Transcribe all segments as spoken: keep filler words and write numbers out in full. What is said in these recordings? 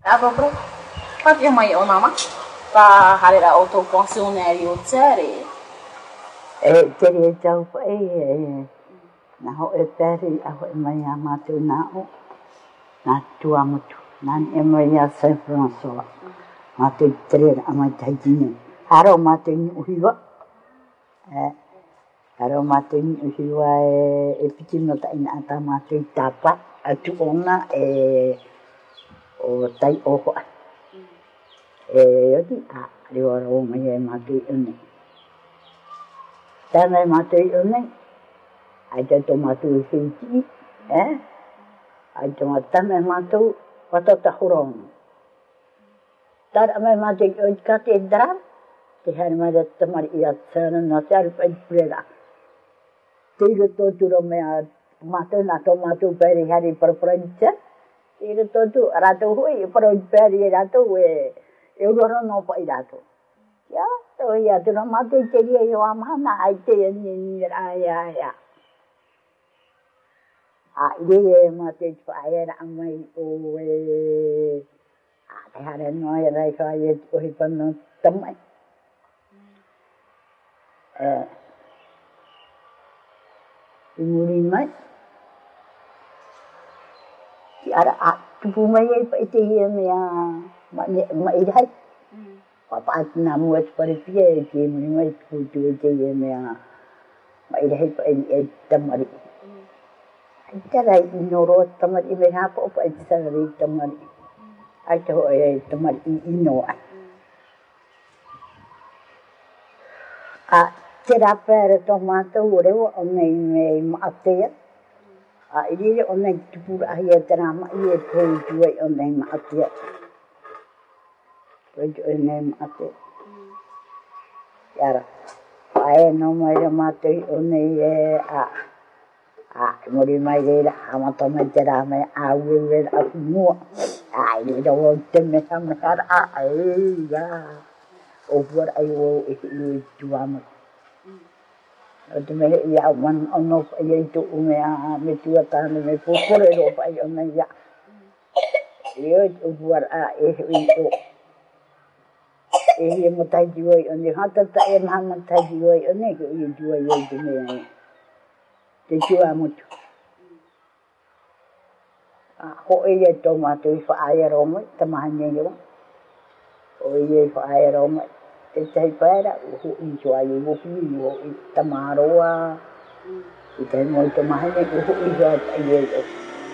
Abro Pati mai o mama pa harera autopensionario tsere. E tere tau pa e na ho e pere a ho e mai a matu na o na tua mutu na e mai a San François matu tere a mai taijini haro matu ni uhiwa e haro matu ni uhiwa e e piti no ta ina ata matu tapa atu ona e o tai oho e yoti a riwa ro mai e matu une tana matu une ai te tomatu i whiti, eh? Ai te matame matu, watata huronu. Tara mai matu i oi kate e dram, te hari mai da tamari i atsana na te aru pai purera. Te iru tōturo mea matu na tō matu pēri hari paraparancha, te iru tōtu rato hui, paroi pēri e rato e, e uroro no pa i rato. Ia, tō ia, tūra matu i te ria i o amana, ai te e ni ni ai ai ai. A ile ma te whae ra mai o e a te hare noe rai whae e o hi pano tamai. E i muri mai. Ki ara a tupu mai e pa i te hia mea ma i rai. Papa ati nā mua te pare pia e te muri mai tupu tu e te hia mea ma i rai pa i tamari. Tara i noro tamari i me hapa opa i te sarari tamari. Ai te hoa e tamari i inoa. A te rapere tō mātou o rewa o nei me maatea. A i rire o nei tupura ahi e te rama i e tōi tuai o nei maatea. Tōi tuai o nei maatea. Iara, pae no mai ra mātou o nei e a a mori mai reira amata mai te rā mai a uewe a mua a i reira o te meha meha a ai ya o puara ai o e i i tuama o te mehe i a wan ono pa i ei tu ume a me tua tāne me pupore ro pa i ona ia i o puara a e i o e hi e mo tai juai o ni hata ta e maha mo tai juai o ni ko i juai o te mea te tua mutu. Ho e e tō mātou i whaai aroma, te maha nengera. Ho e e whaai aroma, te tei pēra, ho i tua i wohi, ho i tamaroa, i te moi te maha nengera, ho i tua i e o.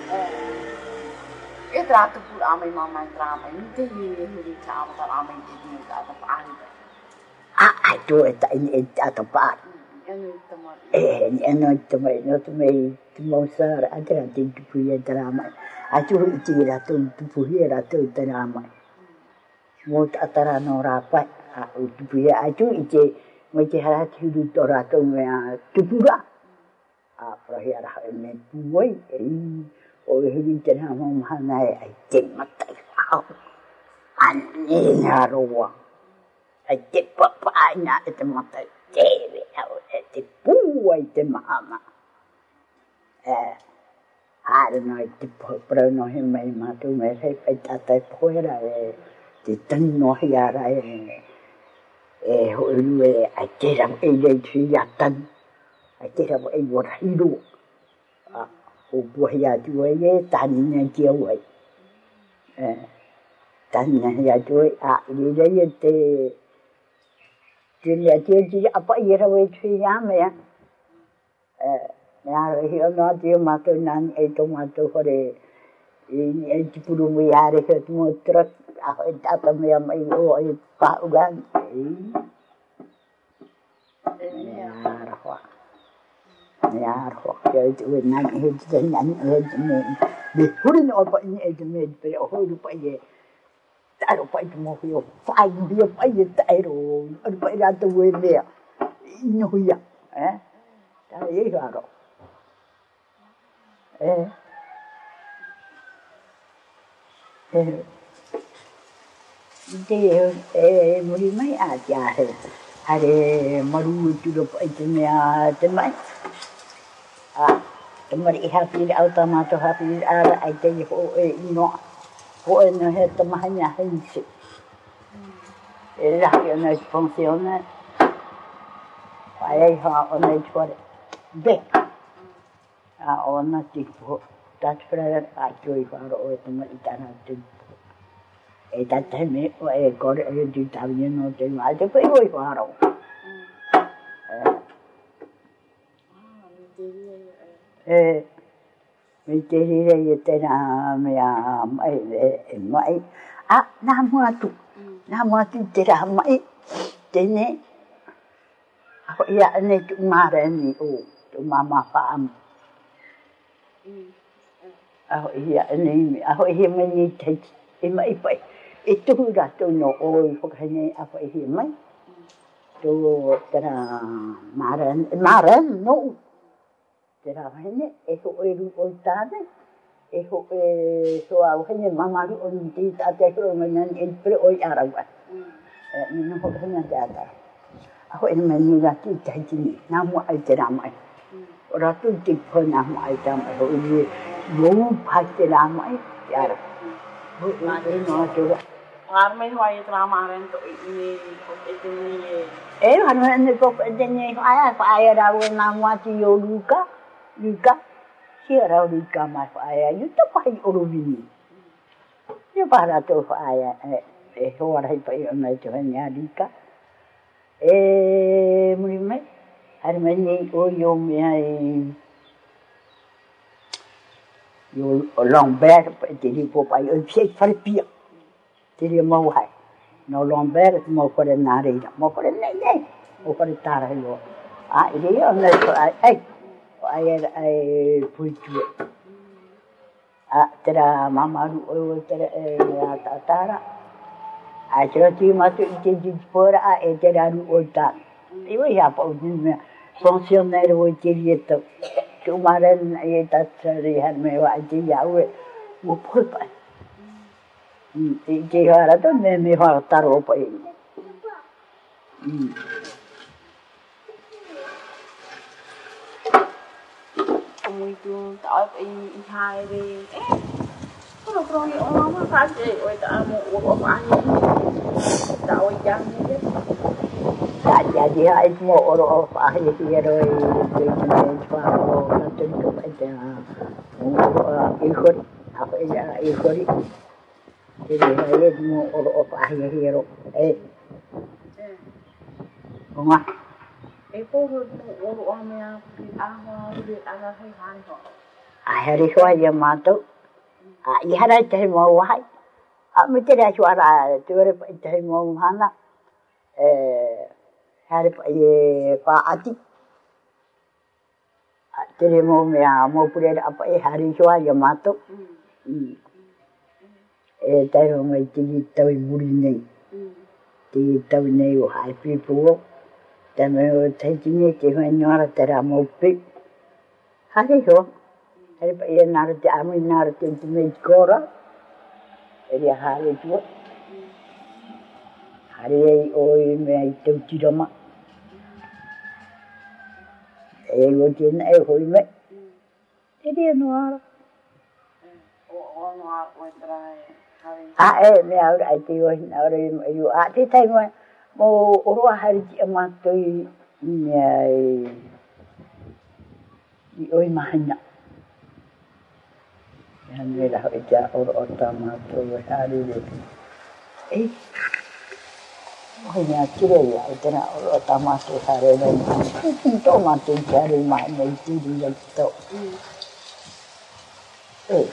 E trato pur amai mamai tramai, ni te hi e huri ka amata amai te hi ka ata paari. A, ai tō e ta ini e ata paari. Eh, e no te mai, no te mai, te mausara, a te rate i tupu i e te rāmai. A tuhu i te rato i tupu i e rato i te rāmai. Mō te atara no rāpai, a o tupu i e, a tuhu i te, mai te harati huru tō rato me a tupura. A prahi araha e me puoi, e i, o e huri te rāmai mahana e, ai te matai hao. A nena roa. Ai te papaina e te matai. Tewe au e te pua i te mahama. E, haere no i te prau no he mei mātou me rei pai tātai poera e te tani no hi ara e e hoiru e ai te rau e rei tui a tani. Ai te rau e wara hiro. O buahi atu e e tani na ki au ai. E, tani na hi atu e a i rei e te Tēnei tia tia apa i rau e tui ia mea. Me aro hi ono ati o mātou nani e tō mātou hore i e tipuru mui are he tu mō trak a hoi tata mea mai o e pāugan. Me aro hoa. Me aro hoa. Kia e tu e nani he te nani he te me. Me huri no apa i e te me te o hoi rupa i e. Taro pai te mohi o whai mbia pai e tairo, aru pai rata ue mea, ino ia, eh? Tara e haro. Eh? Eh? Te e muri mai a te ahe, hare maru e turo pai te mea te mai. Ah, te mari i hapiri au tamato hapiri ara ai te ho e inoa. po e no he tamahanya hensi. E rahi o nei pensione. Ai ha o nei tuare. Be. A ona tipo. Dat frere a tui wharo o e tama i tana tipu. E tata me o e kore e di tawini no te mai te pai oi wharo. E me te rire i tēnā mea mai e mai. A, nā mua tu. Nā mua tu te rā mai. Tēne. Ako ia ane tu mara ni o. Tu mama whaamu. Ako ia ane imi. Ako ia mani i teiti. E mai pai. E tuhu rato no o i whakahine ako ia mai. Tu tēnā mara ni. Mara ni no. Tērā hene, e ho e ru o tāne, e ho e so au hene mamaru o ni te tāte kuro manani e pre o i arawa. Nina ho hene te ata. Aho e mani ratu i taitini, nā mua ai te rā mai. O ratu i te po nā mua ai tā mai, ho i mou pai te rā mai, te ara. Ho e no atura. Ngār mei hoa i te rā maren to i ni, ho e te ni e. E, hanu hene koko e te ni, aia, aia rā ua nā mua ti o luka. Luka, kia rau luka mai whaaya, yu ta pai orowini. Yu para tō whaaya, e hoa rai pai o nei te hene a luka. E muri mai, hari mai nei o yo mea e... Yo Lambert, te ripo pai, o psei whare pia. Te ria mau hai. No Lambert, mau whare nā reira, mau whare nei nei, mau whare tāra yo. A, i rea o nei whaaya, ei! Ai ai puitua. A tera mamaru o tera e a tatara. A tera ti matu i te jipora a e tera ru o ta. Iwa ia pa o dime pensionaire o te rieto. Tu maren e tatsari han me wa te yawe. Mo porpa. I te hara to me me hara taro pa i. Muito tạo in hai đi có được rồi ông nó phát gì rồi ta một một anh tạo chăng như Tại jadi hai mo oro phải thì rồi thì mình phải nó tin cũng phải là ikut apa ya ikut thì hai mo oro phải thì rồi eh không à e po ro oro amea aha de ana hai han ho ai hari hoa ya mato a ihara te mo wai a me te ra chuara te re te mo hana eh hari pa ye pa ati te re mo me a mo pure apa e hari hoa ya mato e te ro mai te tau muri nei te tau nei o hai pipo te me o te tine te hoa nyara te ra mo pi hari ho hari pa ia nara te amu nara te te me kora e ria hari tua hari ei oi me ai te tirama e o te na e hoi me e ria noara o o no o trai a e me aura ai te o hina ora i o a te tai mo mo oroa hari ki amato i me ai i oi mahina Yang ni dah ejak orang utama tu hari ni. Eh, oh ni akhirnya ya, itu nak orang utama tu hari ni. Itu mati cari mana itu dia tu. Eh,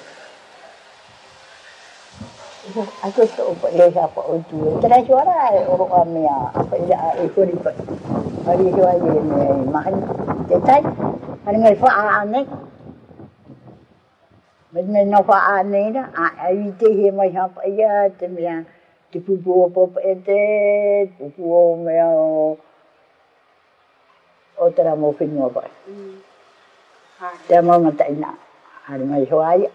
aku tu boleh apa itu. Terus suara orang Amia apa dia ikut ikut. Hari itu hari ni makan detai. Hari ni faham ni. Mình nó phải ăn này đó, ai thế thì mày học bây giờ thì mình thì phụ phụ phụ phụ thế phụ phụ mày ở tra một phim nữa vậy, tra một mà tại nào, hay mày hỏi,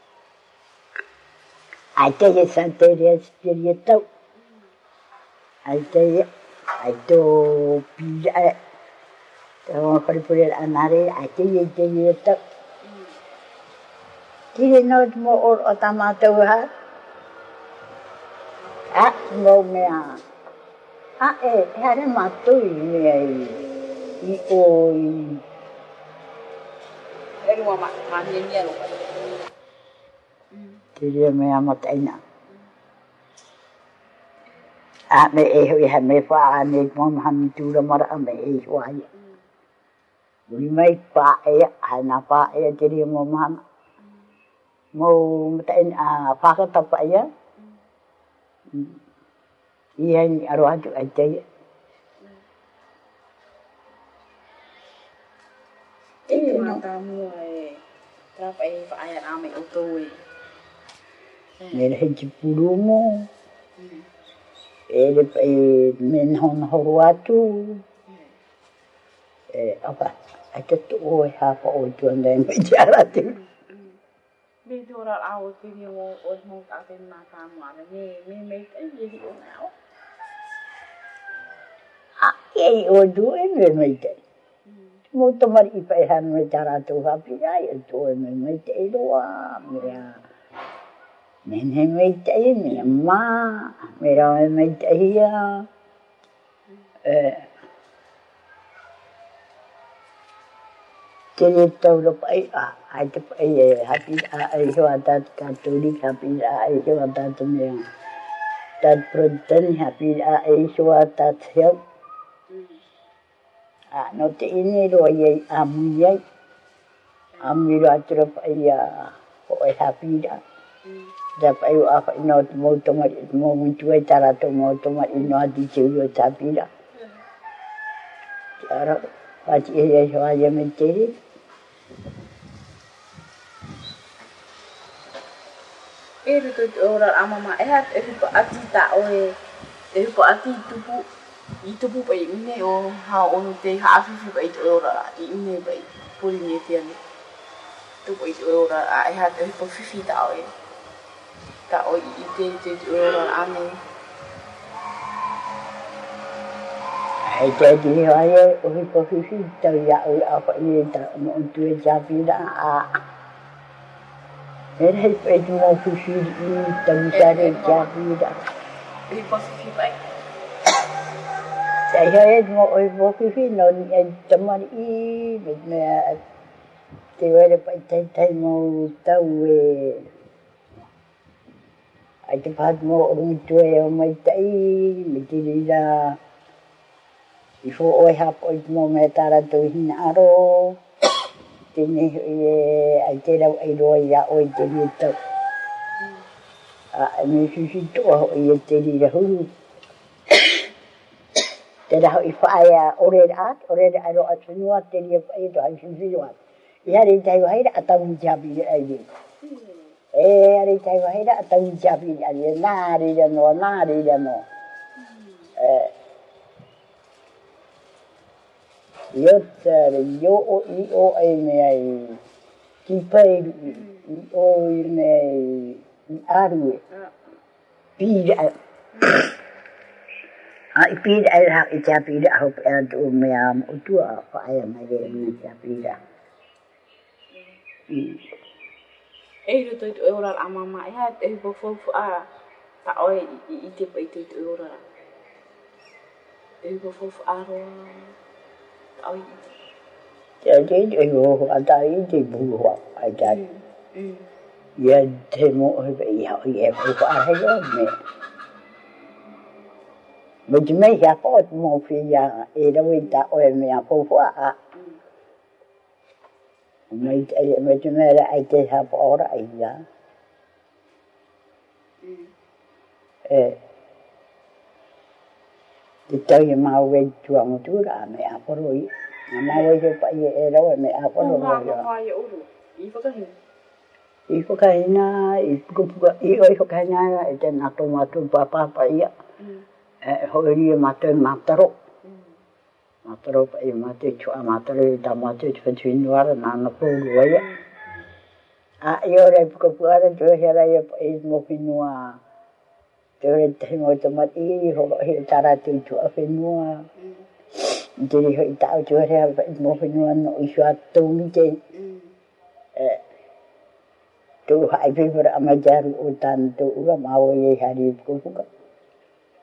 ai thế thì sao thế thì thế thì tao, ai thế ai to pi ai, tao phải phụ được anh này, ai thế thì thế thì tao Tiri no mo o tama tau ha. À, ngô mẹ. À, ê, hà rê mà tôi mẹ ý ôi. Ê, mà mà mà nhiên nhiên luôn. Thì rê mẹ mà tay nè. À, mẹ ê hôi hà mẹ phá nè mong hẳn chú ra mara mẹ ê hoài. Vì mấy phá ê, hà nà phá ê thì rê mong hẳn. Mô tay nè phá cái tập ê. Iyan aroha tu aja. Ini mata mulai berapa ini Pak Ayat ame utui. Nera hiji pulumo. Ele eh men hon horwatu. Eh apa? Ada tu oi ha pa oi tu andai bicara tu. Bicara awal video mau mau akan mata mana ni ni ni ini video nào. Ah, ei o du e me mete. Mo tomar I pa han me cara tu ha pi ai tu me mete doa me. Nene mete me ma, me ra mete ia. Eh Jadi tahu lo pai ah, ada pai hati ah, itu ada katolik hati ah, itu ada tu yang dan Protestan hati ah, itu ada siap. Ah, nanti ini lo ye amiyai, amiro atra pai ah, oi hati dah. Dah pai apa ino mau tomar mau mencuai cara tu mau tomar ino hati cium tapi dah. Cara pasti ia sahaja mencari. Eri tu orang amama eh eri pa ati ta oe eri pa ati tupu I tupu pa ini o ha onu te ha afifi pa itu orang ini pa puli ni tian tupu itu orang eh eri pa fifi ta oe ta oe ite itu orang ane Ai jadi saya oi pa fifi ta ya oi apa ini ta mo tu jabi dah. Era pa itu mo fifi ini ta cari jabi dah. eri pa fifi pa Saya mo oi pa fifi no ni teman I me te wele pa tai tai mo tau e ai te pat mo ru tu e o mai tai me tirira I fo oi hap oi mo me tara tu hina aro tini e ai te rau ai roi ya oi te ni tau a me fifi to o I te ri ra hu te ra I fa ya ore ra ore ra ro atu no te ri ai to ai fifi wa ya ri tai wa ira ata mi jabi ai ni e ri tai wa ira ata mi jabi ai na ri ra no na ri ra no eh yo te yo o I o ai me ai ki pai I o I me I aru pi ai pi ai ha I jabi da ho pa tu me am o tu a fa ai me ge me jabi da eri tu orang amama eh eri pa fo a ta oe ite pa itu orang eri pa fo a ro oi jadi yo ada ini bu ada ya demo oi ya ya fo a yo me But you may have fought more for ya, either with that or me up for a made a matter I did have all right, yeah. Eh, to tell you my way to a motura, me up for you. And my way to pay a lower me up for you. If you can, if you can, then not to my two papa, yeah. Hoi mate mataro mataro pa I mate chua mataro da mate chua na na po goya a yo re ko puara jo hera ye I mo finua te re te mo te mat I ho he tara tu chua finua jadi ho ta jo hera mo finua no I chua tu mi te eh tu hai pe per amajar utan tu ga mau ye hari ko puka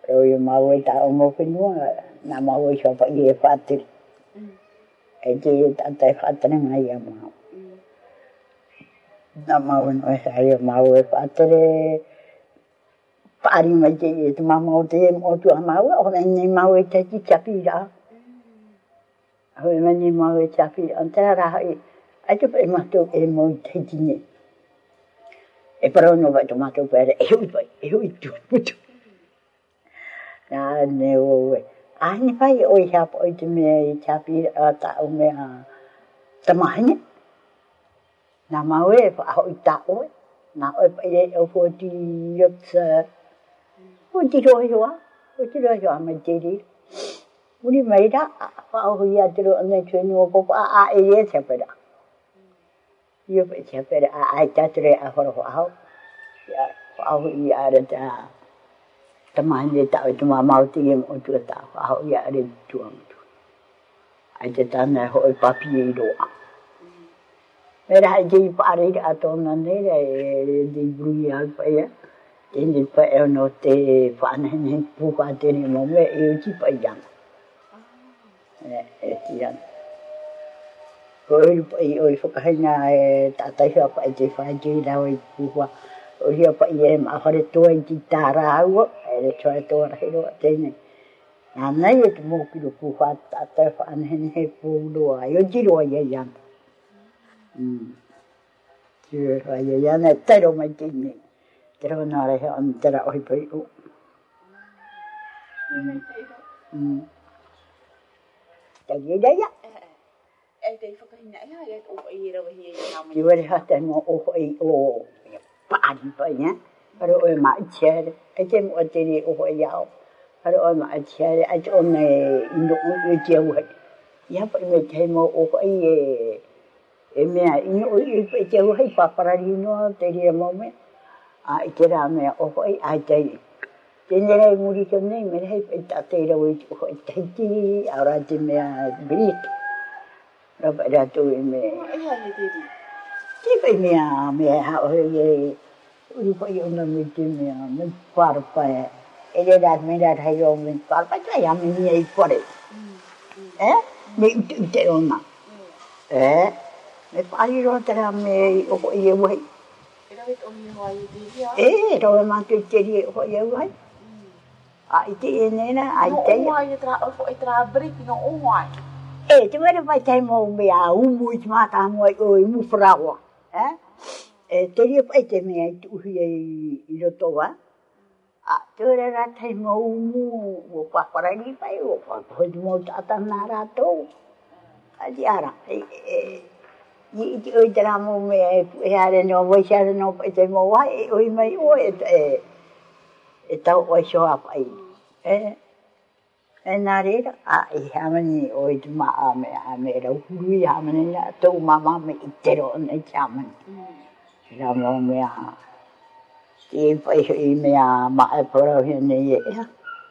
o i mau e ta o mo whenua, nā mau e shapa i e whātiri. E te e tātai whātiri ngai a mau. Nā mau no e sai o mau e whātiri, pāri mai te e te mamau te e mo tu a mau, o nei mau e te ki chapi rā. Hoi mani mau e chapi rā, antara rā e, ai te pai matou e mo i te tine. E parono vai to matou pere, e hui pai, e hui tu putu. Nā ne o e. Ahini pai o i hapa o i te mea i chapi a ta o mea tamahine. Nā mau e pa aho i ta o e. Nā oe pai e o fōti yotsa. O ti rohi hoa, o ti rohi hoa mai te ri. Uri mai ra, pa aho i a te ro ane tuenu o popo a a e e chapera. Io pai chapera a ai tatere a horo ho aho. Ya, pa aho i a re ta. Tamahine tau e tuma mau te iam o tua tau, aho i a re tuam tu. Ai te tana ho e papi e roa. Mera hai te i pare a tōna nere e te brui al pai e. Tēne pai e no te whanene puka tēne mo me e o ti pai yang. E, e ti yang. Ko e pai o i whakahina e tātai hua pai te whae te rau i puka. O hia pai e ma whare toa i ti tāra aua, e le toa toa rahi roa tēne. Nā nei e te mōkiro puka tātai whanene he pūroa, e o ti roa i e yang. Tira roa i e yang, e tero mai tēne. Tero nā rehe an tera ohi pai o. Tagi e reia. E te whakahina ia, e te opa i rawa hi e ngā Ki wari hata mo oho i o paari pai, ne? Pare oe ma i tiare, e te mua tere oho i au. Pare oe ma i tiare, e te ona e ino o i te auhai. Ia pai me te mo oho i e e mea ino o i te auhai paparari inoa te ria mo me. A i te rā mea oho i ai tei. Tēne rei muri ka nei, me rei pai tā te rau i oho i teiti, a rā te mea birik. Rapa rātou e me. E hea he te ri. Te pai mea mea hao he e uri pai ona me te mea me whārapai. E re rāt me rāt hei o me whārapai, tai a me nia i kore. E? Me utu ute ona. E? Me pāri roa te rā me oho i e wai. E rawe te ohi hoa i te ria. E, rawe mātou te ri e oho i e wai. A i te e nena, a i te e. No oha i tra, oho i tra briki, no oha i. E, te wera pai tai mō mea umu i te mātā mua i o i muwharawa. Eh? E, te ria pai te mea i te uhi i rotoa. A, te wera rā tai mō umu o whaparari pai o whakahoi mō tātā nā rātou. A ti ara. E, e, i te oi te rā mō mea e pu e hare no wai hare no pai te mō wai e oi mai o e, e, e tau oi shoa pai. E, e nā reira, a i hamani o i te maa me a me rau huru i hamani na tau mama me i te roa nei te hamani. Rā mō mea, te e pai i mea maa e porau hea nei e ea.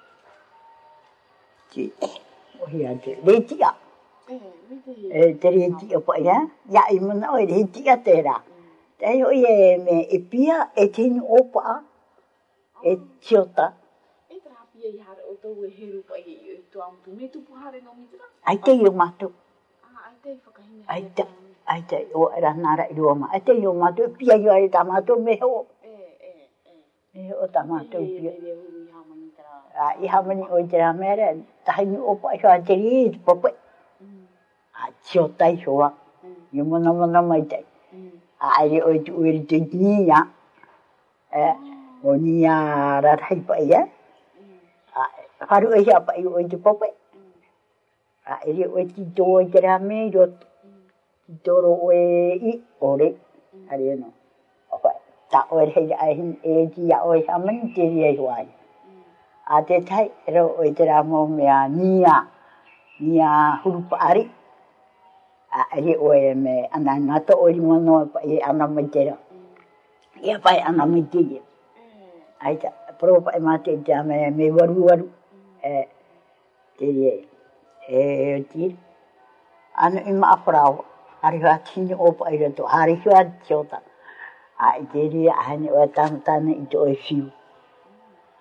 Te e, o hea te reitia. E te reitia pai ea, ia i mana o e reitia te rā. Te hoi e me e pia e tēnu opa, e tiota. I hare o tau e heru pai i o tu amtu. Me tupu hare no mitara? Ai te i o mātou. Ah, ai te i whakahina. Ai te, ai te, o era nara i rua ma. Ai te i o mātou, pia i o are tā mātou me ho. E, e, e. Me ho tā mātou pia. E, e, e, huru i hamani tara. A, i hamani o i te rā mera, tahi o pai hoa te ri i te pope. A, tio tai hoa. I mona mona mai te. A, ai o i tu uri te nia. E, o nia rarai pai, e. Haru e hea pai o i te pope. A ere o e ti tō i te rā me roto. Ti toro o e i ore. Are no. Opa, ta o e rei ai hin e ti a o e hamani te ri ai hoai. A te tai, ero o i te rā mō mea nia. Nia hurupaari. A ere o e me ana ngata o i mono e ana mai te rā. Ia pai ana mai te ri. Ai ta, propa e mate te me me waru waru. E, te rie, e tiri. Ano i maa wharau, hari hoa tini opa i rato, hari hoa tiota. A i te rie, ahane o tamtana i te oi whiu.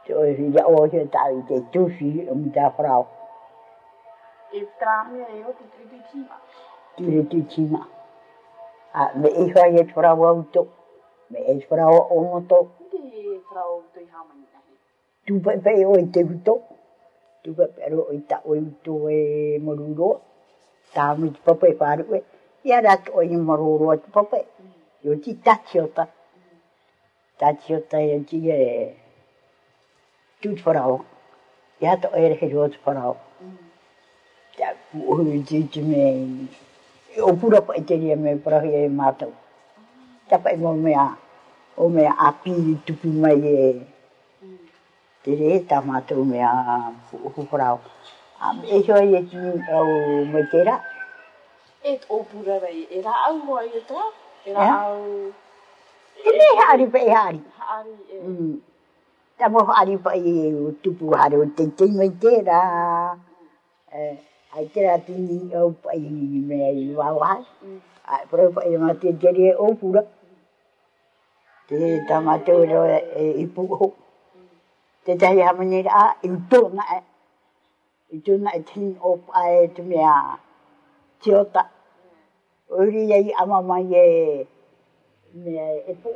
Rồi thì đã ô cho tại cái chú sĩ ông ta phao. E trame e o te te tima. Tiri ti tima. A me e hoa e phao auto. Me e phao o moto. Te frau te hamani tahi. Tu pe pe o te uto. Tu pe pe o ta o uto e moruro. Ta mi pa pe paru e. Ia ra to i moruro te pa pe. Yo ti tachiota. Tachiota e ti e tu frau. Ia to e re ro te frau. Ja ku ti ti me o pura pa te ria me pra e mato. Ta pa mo me a o me a pi tu pu mai e. Te re ta mato me a fu frau. A e jo e ti o me tera. E o pura rei e ra au mo e tra. E ra au. E me hari pa e hari. Hari e. Ta mo hari pa e tu pu hari o te te me tera. Eh ai tera tini o pa i me i wa wa. Ai pro pa i ma te te re o pura. Te tamato ro e pu ho. Te tai ha mani a i to na e. I to na tin o pa e te me a tiota. Uri ai ama mai e me e pu.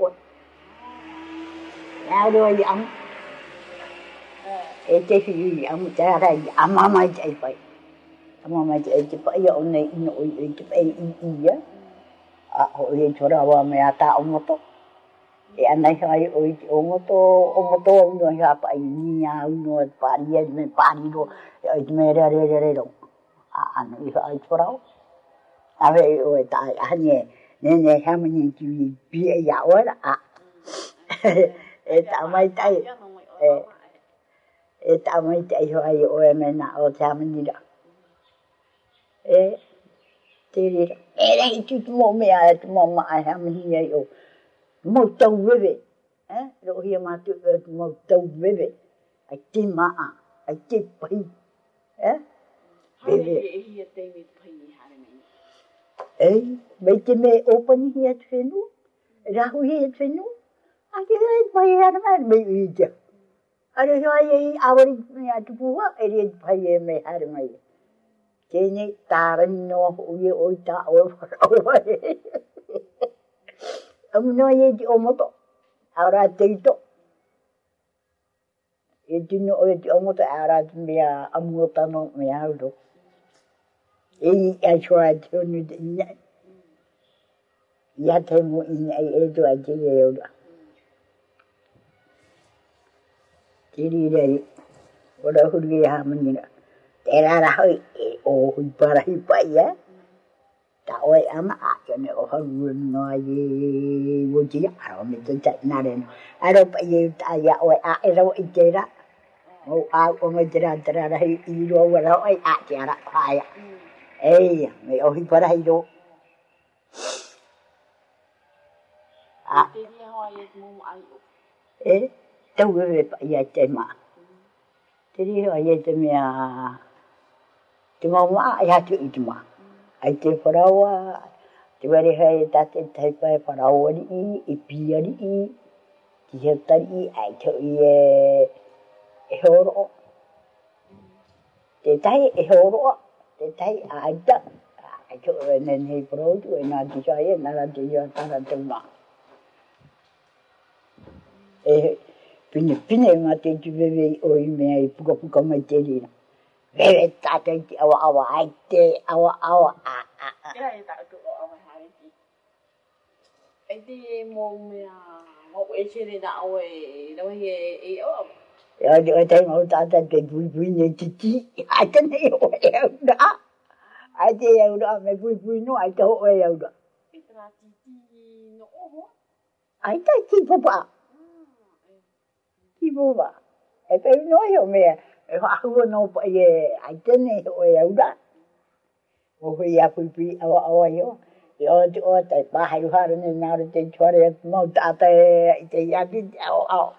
Ya ro i am. E te fi am te ra ama mai ai pai. Ama mai ai te pai o nei no i te pai i i ya. A o e chora wa me ata o moto. E anai hai o i o moto o moto no ha pa i ni a no pa ri me pa ri ro e me re re re ro. A anai hai chora. A ve o e tai a ne ne ne ha me ni ki bi e ya o la a. E ta mai tai e e ta mai tai hai o e me na o ta me ni da. E te ri e re tu mo me a tu mo ma ha me ni e o. Mo tau wewe. Eh, ro hia ma tu mo tau wewe. Ai te maa, ai te pai. Eh? Wewe e hia te me pai ni hare mai. Eh, me te me opani hia te whenu. Rahu hia te whenu. A ke hea pai hare mai me i te. Are hea e awari me atu puha, e rea pai e me hare mai. Kene tārani noa hui o i tā o whakau e. Amu no ye ti o moto. Ara te ito. E tino o ti o moto ara te mea amu o tano me auto. E i a choa te onu te ina. Ia te mo ina e e to a te e ora. Te ri rei. Ora huri e hamanina. Te rara hoi e o hui parahi pai e. Ta oe ama a kene o haru no ye wo ji aro me te tai na re no aro pa ye ta ya oe a ero i te ra o a o me te ra te ra i i ro wa ro ai a te ara pa ya ei me o hi para hi ro a te ri ho ye mo ai o e te we pa ya te ma te ri ho ye te me a te ma ma ya te i te ma ai te wharaua, te wari hei tate taipa e wharaua ni i, e pia ni i, ki hea tari i, ai te i e, e horo. Te tai e horo, te tai a aita, ai te o nen hei porotu, e nā ti sai e, nara te ia tara te ma. E pine pine ma te tu wewe o i mea i puka puka mai te rina. Wewe tate te awa awa, ai te awa awa, a a a. Era e tātu o awa hare ki. E te mō mea, mō e chere na o e, rawa he e o awa. Ia te o te ngau tata te pui pui ne titi, ai te nei o e au da. Ai te au da, me pui pui no, ai te ho e au da. E tera titi no oho. Ai te ki popa. Ki popa. E pe no e o mea, e whahua no pa e, ai te nei o e au da. O hui a pui pui awa awa yo. I o te o te pāhai uhara ne nāra te tuare atu mau tāta e te iaki te ao ao.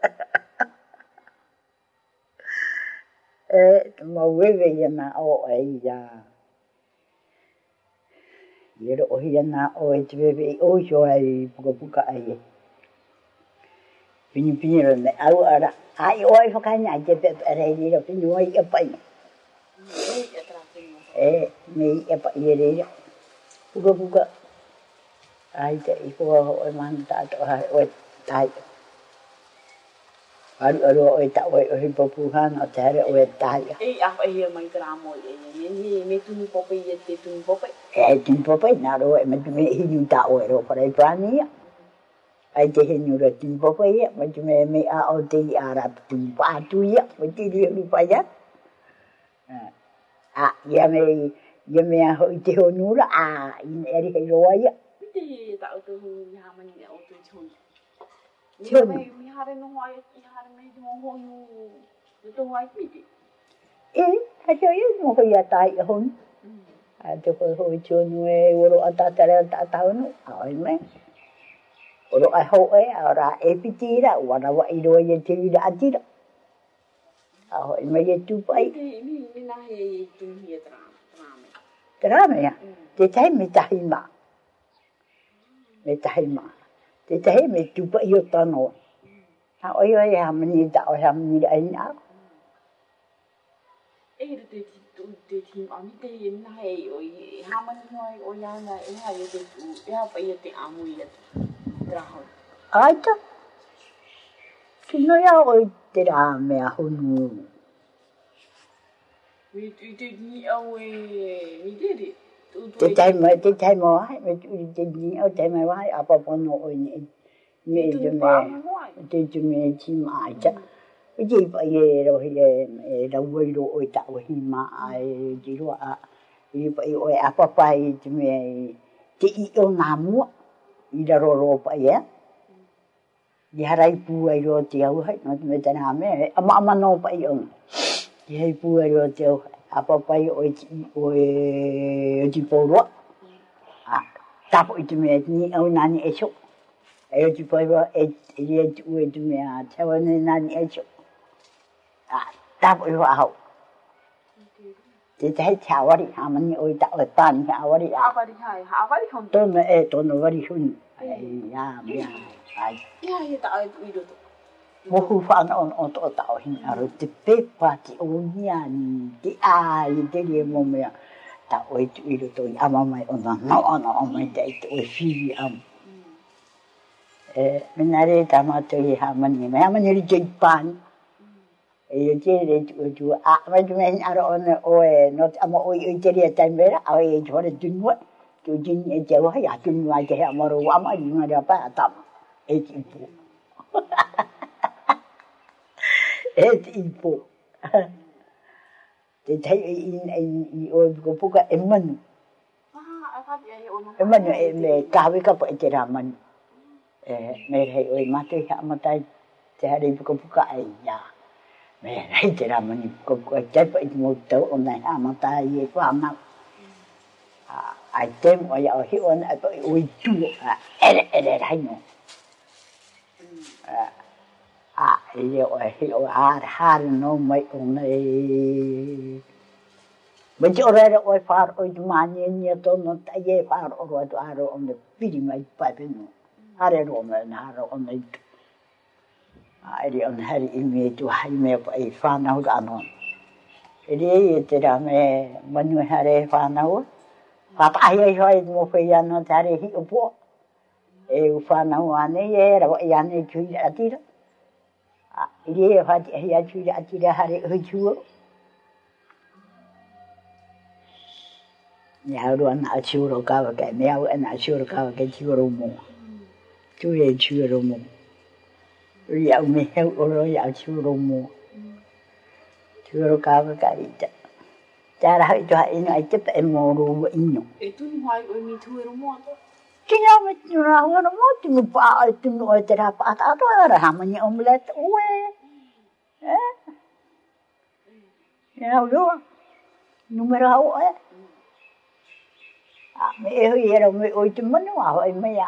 E te mau wewe ia nā o e ia. Iero o hia nā o e te wewe i o hio ai puka puka ai e. pini pini ro ne au ara ai oi ho kanya je pe re ri ro pini oi e pai e me e pai e re puga puga ai te i ko o man ta to ha o tai aru aru o ta o o po pu han o te re o tai e a e mai tra mo e ni me tu ni pope e te tu pope e tu pope na ro e me me hi ni ta o ro para i prani ai te he nura tu pope e me me me a o te a ra tu pa tu ia me te ri ru pa ia a ia me ia me a ho te ho nura a in eri he ro ia te ta o tu ni ha mani o tu chon chon mi ha re no ho ai i ha re me mo ho yu tu ho ai ti e ha yo yo mo ho ia tai ho a te ho ho chon e oro ata ta ta ta no ai me oro ai ho e ora e pitira wana wa i ro ye te ira atira a ho me ye tu pai mi mi na he tu hi tra tra me tra me ya te tai me tai ma me tai ma te tai me tu pai yo tano ha oi oi ha mani ta o ha mani ai na e te tu te ti a mi te na he oi ha mani noi o ya na e ha ye te tu ya pa ye te amu ye tra ho ai ta kino ya oi te ra me a honu mi tu te ni au e mi te te te tai ma te tai ma ai me tu te ni o te mai wai a pa pono oi ni me te me te te me ti mai ta ji pa ye ro ye e ra wai ro oi ta o hi ma ai ji ro a i pa i oi a pa pa i te me te i o na mu i ra ro ro pa ye i harai pu ai ro te au hai no me te na me a ma ma no pa i o i hai pu ai ro te au a pa pa i oi oi ti po ro a ta po i te me ni au na ni e so e ti po ro e i e tu e te me a te wa ni na ni e so a ta po i ho te te cha wa ri ha ma ni oi ta o ta ni ha wa ri a wa ri hai ha wa ri hon to me e to no wa ri hun ai ya me ai ya ye ta ai i do to mo hu fa na on on to ta o hin aro te pe pa ti o ni ani ti a i te ri mo me ta o i tu i do to a ma mai on na no ona o mai te o fi am e me na re ta ma te ha ma ni me ha ma ni ri te pan e yo te re tu tu a ma tu me aro on o e no ta mo o i te ri ta me ra o e jo re tu mo tu jin e te wa ya tu ma te ha mo ro wa ma ni ma ra pa ta e ti pu e ti pu te tai in in i o ko puka e manu ah a fa ye o no e manu e me ka we ka po e te ra man e me re o i ma te ha ma tai te ha re puka puka ai ya me re te ra man ko ko te po i mo to o na ha ma tai e ko ma a ai te mo ya o hi on a po o i tu a ere ere ra no a e o e o a har no mai o nei me jo re o far o du mani ni to no ta ye far o ro to aro o ne piri mai pa pe no are ro me na ro o nei a ri on hari i me tu hai me pa i fa na ho ano e ri e te ra me manu hare fa na ho pa pa ye hoi mo fe ya no ta re hi o po e u fa na ho ane ye ra o ya ne chu ya ti ro iri e whati ahi atu ira atira hare hui chua. Ni hauru ana a chiuro kawa kai, me au ana a chiuro kawa kai chiuro mo. Tu e chiuro mo. Uri au me heu oro i au chiuro mo. Chiuro kawa kai ita. Tara hau ito hae ino ai tepa e moro ua ino. e tu ni hai o mi tu e ro mo to Kina me tuna wana mo tunu pa ai tunu o te rapa ata ato ara hamani omelette ue. Eh? Ina uloa. Numero hau e. A me e hui era me oi te manu a hoi me a.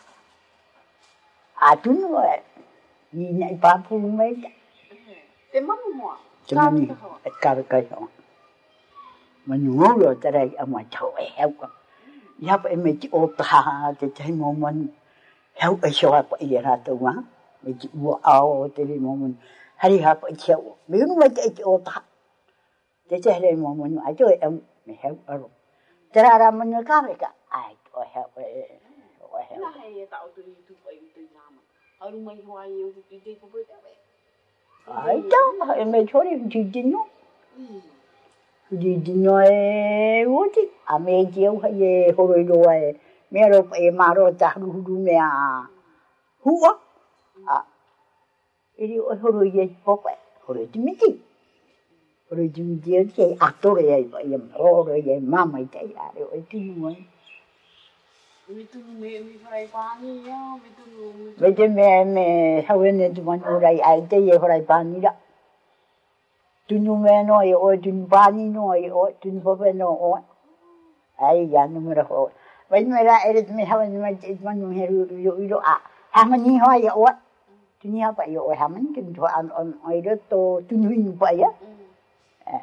A tunu e. Ni nei papu me ta. te manu mo Te manu e kawe kai hoa. Manu ngolo te rei a mai tau e heu ka. Ia pa e me ti o taha te te mo manu. Heu e shoa pa i e rato wā. me ki ua ao te le momo hari hapa i tia ua me unu mai te iti o taha te te le momo ai to e me heu aro te rara manu ka ka ai o heu e o heu na he ta o tu tu pai tu nama haru mai hoa e o tu te ko pe ai ta e me chori ti dino ti dino e uti a me ki o e horo i roa e me ro e maro ta hu hu me a hua a iri o horo i e popa horo i miti horo i miti e ke atore e i horo i e mama i te a o i tinu mai me tu me me fai pani ya me tu me te me me hawene tu manu rai ai te e horai pani ra tunu me no e o tunu pani no e o tunu popa no o ai ya numero ho vai me ra e me hawene me te manu heru yo iro a hamani ho e o tuni apa yo o hamani ke tu an on o iro to tunu ni pa ya eh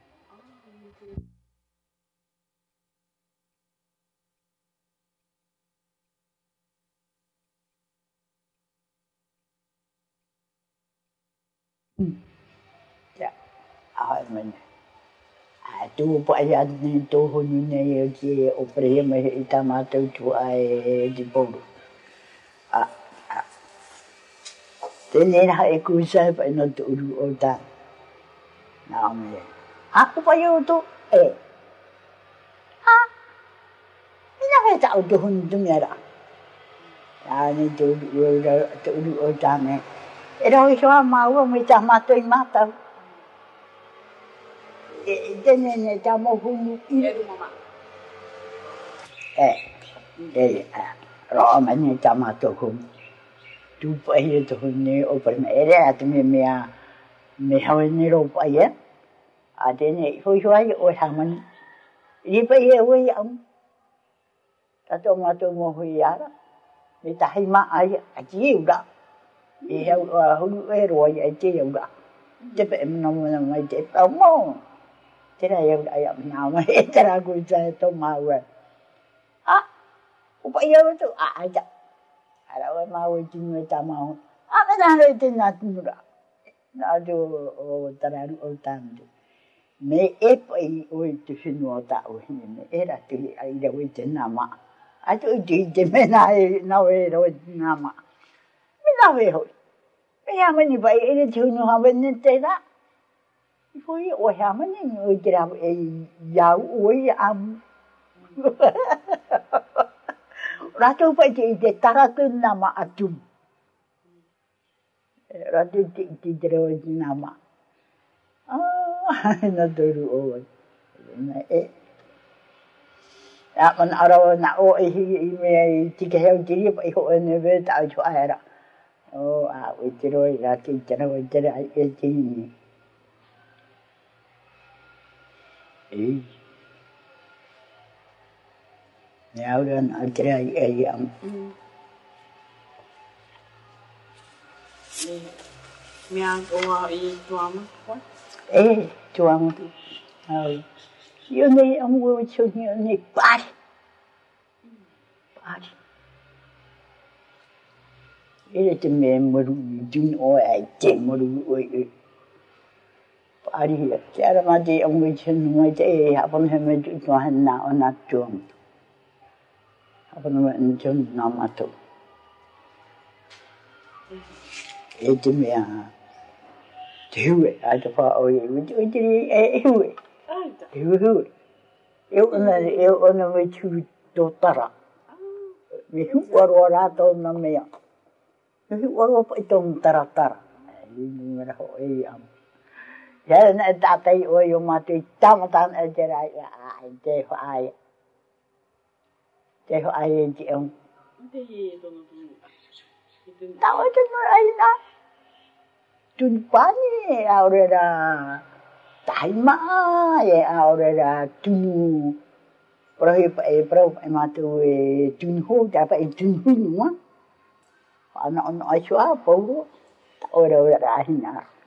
ya a me a tu pa ya ni to ho ni ne ye ki o pre me i ta ma tu tu ai di bo a te ne ha e ku sa pa no tu ru o ta na me ha ku pa yo tu e ha ina he ta o tu hun tu me ra ya ni tu ru tu ru o ta me e ro i so ma o me ta ma tu i ma ta e te ne ne ta mo hu ni e ru mama e e ro ma ni ta ma tu hu tu pa ye tu ne o per me era at me me a me ha ni ro pa ye a de ne ho ho ai o ha man ni pa ye o ya ta to ma to mo ho ya ni ta hai ma ai a ji u da e ha ho lu e ro ye ji u da te pe no mo mai te pa mo te ra ye ai na ma e te ra ku sa to ma wa a o pa ye to a ai ja ara wa ma o ji me ta ma a me na re te na tu ra na jo o tara o tanto me e pai o te fino ta o me era te ai da o te na ma a tu ti te me na e na o e ro na ma me na ve ho me ya me ni pai e te no ha ve ne te da foi o ha me ni o te ra e ya o i am ra tu pai te te tara tu na ma atu ra tu ti ti te ro na ma ah na toru o na e ya man ara na o e i me ti ke he ti ri pa ho ne ve ta chu ara o a o ti ro ra ti te ro te ra e ti ni e ne ara na te ra e am me a o i tu ama e tu am ai io ne am wo chu ni ne pa pa e te me mo dun o ai te mo o e ari te ara ma te am wo chu no te e ha pon he me tu to han na ona tu ha pon me chu na ma tu e te me a te ue a te wha o e u te te e e ue e ue ue e ona e ona me tu to tara me hu waro rato na mea me hu waro pa i tong tara tara e ni me ho e am ya na ta tai o yo ma te tamatan e te rai a te ho ai te ho ai te on te ye to no tu ta o te no ai na tun pani ahora era taima e ahora era tunu pro e pro e matu e tunu ho ta pa e tunu no ana ana ai sua po ora ora hina